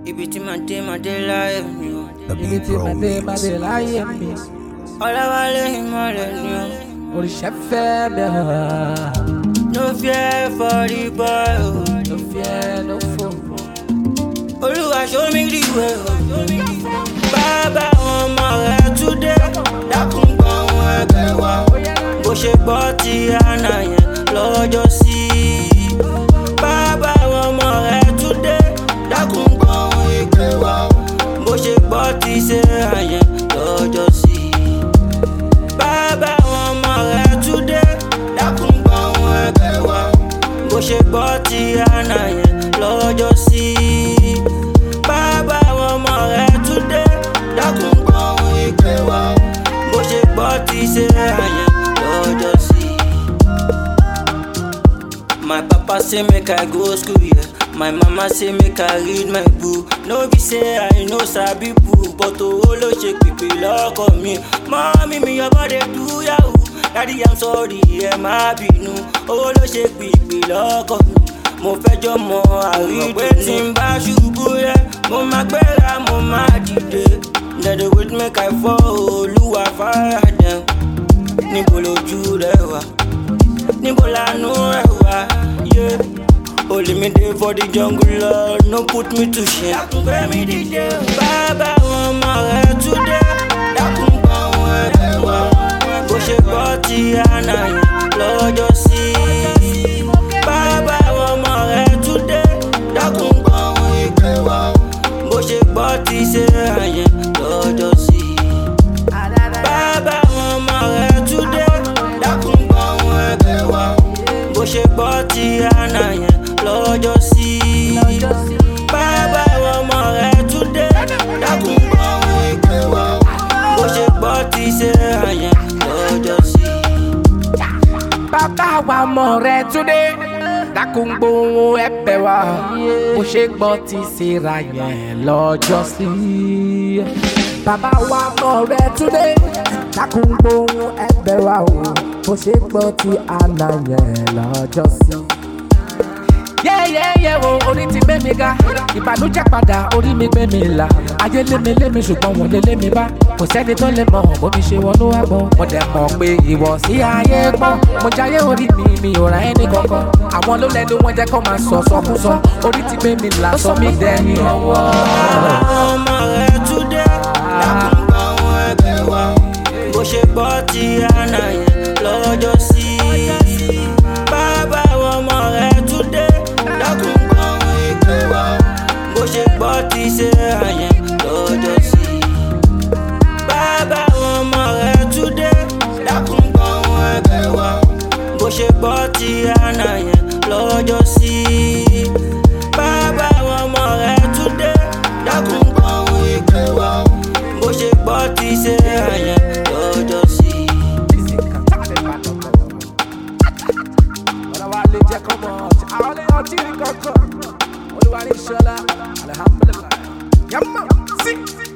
Ibi tí màá dé láyé mi o. Ibi tí màá dé láyé mi. Ọláwálé ìmọ̀lẹ̀ ni o. Òrìṣà fẹ́ bẹ̀rẹ̀. No fear for the boy o. No fear, no foe. Olúwa show me the way o. Bàbá àwọn ọmọ rẹ̀ túndé. Dákun gbọ́ ohùn ẹ̀bẹ̀ wa. Bó ṣe gbọ́ ti àná yẹn lọ́jọ́ sí. Bàbá àwọn ọmọ rẹ̀ túndé. Dákun gbọ́ ohùn ìpè wa. Bó ṣe gbọ́ ti ṣe àyẹn lọ́jọ́ sí. Bàbá àwọn ọmọ rẹ̀ túndé. Dákun gbọ́ ohùn ẹ̀bẹ̀ wa. Bó ṣe gbọ́ ti àná yẹn lọ́jọ́ sí. Bàbá àwọn ọmọ rẹ̀ túndé. Dákun gbọ́ ohùn ìpè wa. Bó ṣe gbọ́ ti ṣe àyẹn lọ́jọ́ sí. My papa say make I go school, yeah. My mama say make I read my book. No be say I know sabi book, but owó ló ṣe pèpè lọ́kọ̀ mi. Mommy mi your body do yahoo. Daddy I'm sorry, ẹ má bínú. Owó ló ṣe pèpè lọ́kọ̀ mi. Mo fẹjọ́ mọ àrídùn. Pé tí n bá ṣubú yẹ, mo máa gbéra, mo máa dìde. Dẹ̀dẹ̀ wait make I fall, Olúwa fire dem. Níbo lójú rẹ wà? Níbo lànú rẹ wà? Yeah. Only me dey for the jungle, Lord, no put me to shame. Dákun gbé mi dìde. Bàbá àwọn ọmọ rẹ̀ túndé. Dákun gbọ́ ohùn ẹ̀bẹ̀ wa. Bó ṣe gbọ́ ti àná yẹn lọ́jọ́ sí. Bàbá àwọn ọmọ rẹ̀ túndé. Dákun gbọ́ ohùn ìpè wa. Bó ṣe gbọ́ ti ṣe àyẹn lọ́jọ́ sí. Bàbá àwọn ọmọ rẹ̀ túndé. Dákun gbọ́ ohùn ẹ̀bẹ̀ wa. Bó ṣe gbọ́ ti àná yẹn lọ́jọ́ sí. Bàbá àwọn ọmọ rẹ̀ túndé. Dákun gbọ́ ohùn ìpè wa. Bó ṣe gbọ́ ti ṣe àyẹn lọ́jọ́ sí. Bàbá wa ọmọ rẹ̀ túndé. Dákun gbọ́ ohùn ẹ̀bẹ̀ wa. Bó ṣe gbọ́ ti ṣe ra yẹn lọ́jọ́ sí. Bàbá wa ọmọ rẹ̀ túndé. Dákun gbọ́ ohùn ẹ̀bẹ̀ wa o. Bó ṣe gbọ́ ti àná yẹn lọ́jọ́ sí. Yẹ́yẹ́yẹ́ o, orí ti gbé mi ga. Ìbànújẹ́ padà, orí mi gbé mi là. Ayé lé mi ṣùgbọ́n wọ́n lé mi bá. Kò sẹ́ni tó lè mọ̀ bó mi ṣe wọnú àgbọn. Mo dẹ̀ mọ̀ pé ìwọ sí ayé pọ̀. Mo jayé orí mi ò ra ẹni kankan. Àwọn ló lẹ́nu wọn jẹ́ kó máa sọ sọkúsọ. Orí ti gbé mi là, sọ mí dẹni ọwọ́. Bàbá àwọn ọmọ rẹ̀ túndé. Dákun gbọ́ ohùn ẹ̀bẹ̀ wa. Bó ṣe gbọ́ ti àná yẹn lọ́jọ́ sí. Bàbá àwọn ọmọ rẹ̀ túndé. Dákun gbọ́ ohùn ìpè wa. Bó ṣe gbọ́ ti ṣe àyẹn lọ́jọ́ sí. Bàbá àwọn ọmọ rẹ̀ túndé. Dákun gbọ́ ohùn ẹ̀bẹ̀ wa. Bó ṣe gbọ́ ti àná yẹn lọ́jọ́ sí. Bàbá àwọn ọmọ rẹ̀ túndé. Dákun gbọ́ ohùn ìpè wa. Bó ṣe gbọ́ ti ṣe àyẹn lọ́jọ́ sí. Ọláwálé jẹ́ kọ́mọ àwọn ilé ọtí ní kankan. Olúwa ní Ṣọlá, alhamdulillah. Yàmọ̀ sí.